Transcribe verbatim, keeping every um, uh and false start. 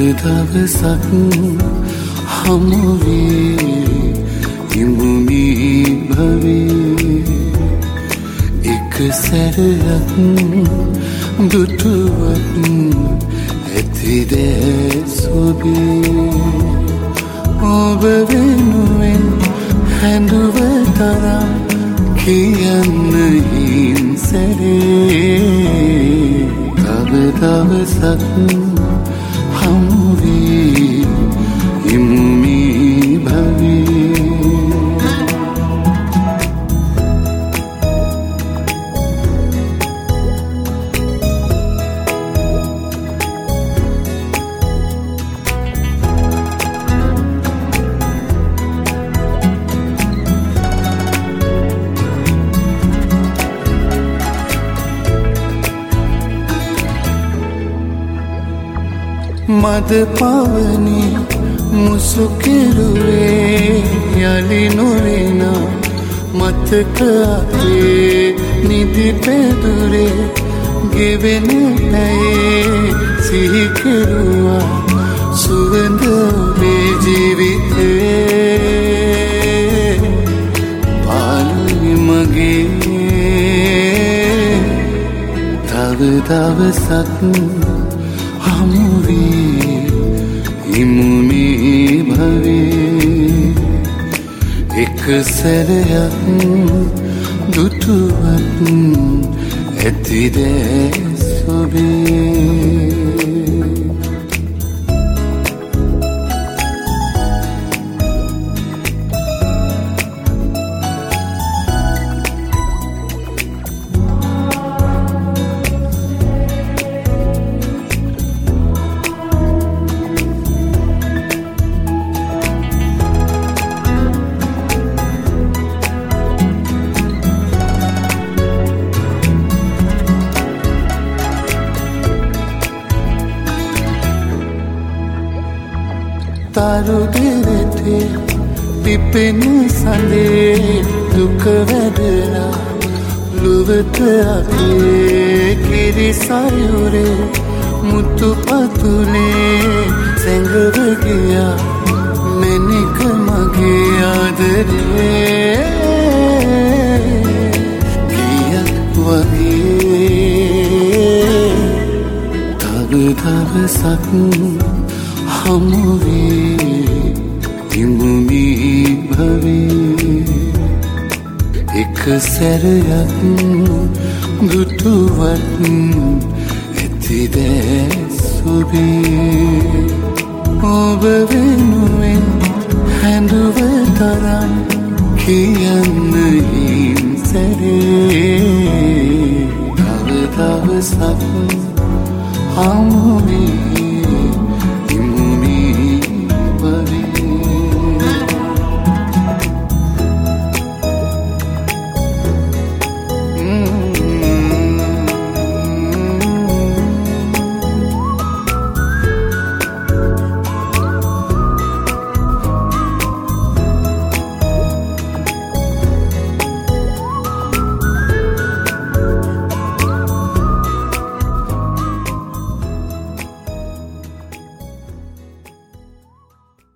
දවසක් හමුවේ ඉමුමි භවේ එක සැරයක් දුටුවත් ඇතිද සොබේ ඔබ වෙනුවෙන් හැඳුව තරම් කියන්න හිංසරේ තව දවසක් හමුවේ ඉමුමි භවේ මද පවනි මුසු කෙරුවේ යලි නොරෙනා මතක අපේ නිදි පැදුරේ ගෙවෙන පැයේ සිහි කෙරුවා සුවඳ ඔබේ ජීවිතේ පාළුයි මගේ තව දවසක් හමුවේ ඉමුමි භවේ එක සැරයක් දුටුවත් ඇතිද සොබේ තරු දෙරටේ පිපෙන සඳේ දුක වැදලා ලුවට අපේ කිරි සයුරේ මුතු පතුලේ සැඟව ගියා මැනික මගේ ආදරේ ගියක් වගේ තව දවසක් හමුවේ ඉමුමි භවේ එක සැරයක් දුටුවත් ඇතිද සොබේ ඔබ වෙනුවෙන් හැඳුව තරම් කියන්න හිංසරේ තව දවසක් හමුවේ